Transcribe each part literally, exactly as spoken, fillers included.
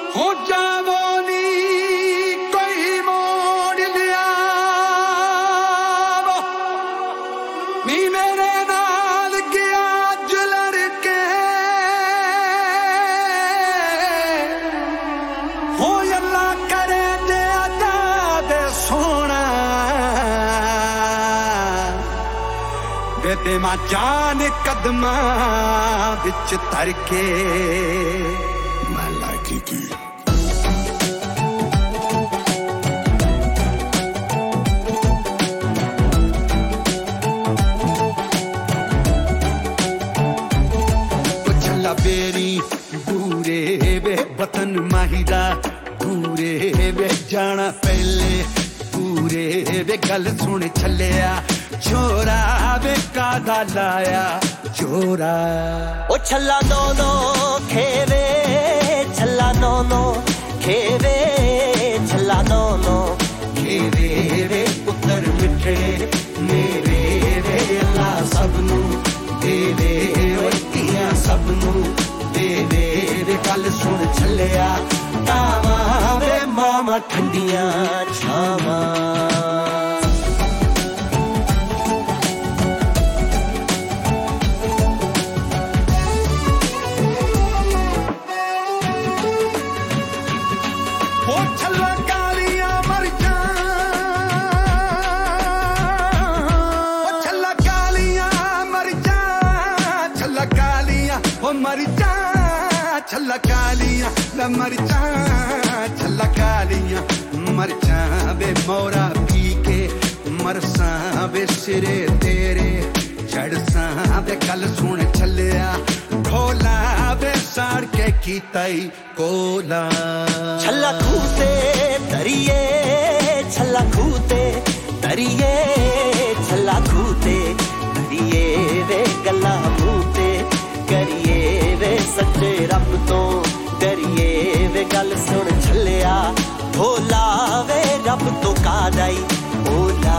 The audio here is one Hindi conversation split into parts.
हो जावो नी कोई मोड़ लिया नी मेरे नाल गया जुलर के हो अल्लाह करे दे अदा दे सोना बेते मां जान कदमा बिच धर के मैं लागी की बेरी दूरे वे वतन माहिरा दूरे वे जाना पहले पूरे वे गल सुन छलिया छोरा वे कादा लाया छोरा ओ छल्ला नो नो खेवे छल्ला नो नो खेवे छल्ला नो नो खेवे वे पुत्र मिठे मेरे वे अल्लाह सबनू देवे ओतियां सबनू देवे वे गल सुन छलिया तावा वे मामा ठंडियां छावा मर जा छल्ला कालियां वे मर जा छल्ला कालियां मर जा वे मोरा पी के मरसा वे सिरे तेरे चढ़सा वे गल सुन छलिया ढोला वे साड़ के कीताई कोला छल्ला खूते तरिए छल्ला खूते तरिए छल्ला खूते तरिए वे गल्ला मूते करिए वे सच्चे रब तो डरिए वे गल सुन छलिया ढोला वे रब तो कादाई ओला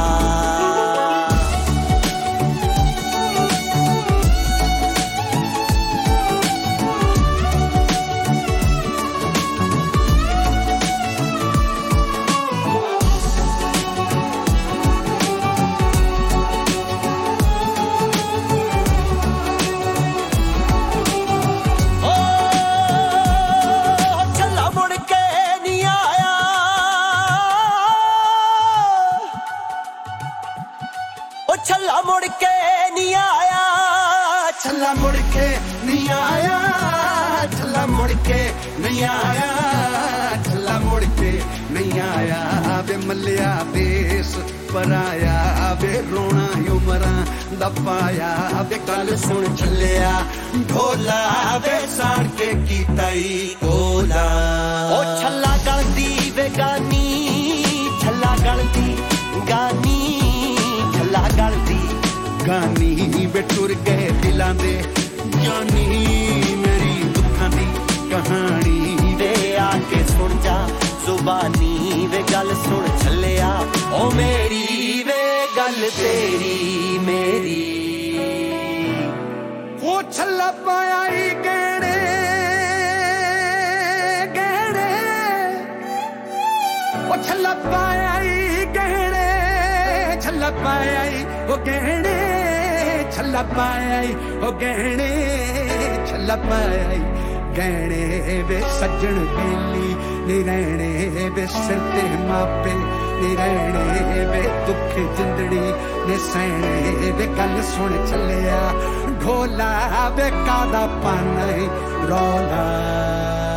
छल्ला मुड़ के नहीं आया छल्ला मुड़ के नहीं आया छल्ला मुड़ के नहीं आया छल्ला मुड़ के नहीं आया वे मलिया देश पराया वे रोना उमरा दपाया वे गल सुन छलिया ढोला वे साड़ के कीताई कोला ओ छल्ला गलती वे गानी छल्ला गलती गानी छल्ला गलती गानी वे टुर गए दिलां दे जानी मेरी दुखां दी कहानी वे आके सुन जा जुबानी वे गल सुन छलिया ओ मेरी वे गल तेरी मेरी वो छल्ला पाया ही गहने गहने वो छल्ला पाया ही गहने छल्ला पाया ही वो गहने छल्ला पाया ही वो गहने छल्ला पाया ही गहने वे सज्जन बेली नी रहने वे सिर ते मापे नी रहने वे दुख जिंदड़ी ने सहने वे गल सुन छलिया ढोला वे कादा पाना रौला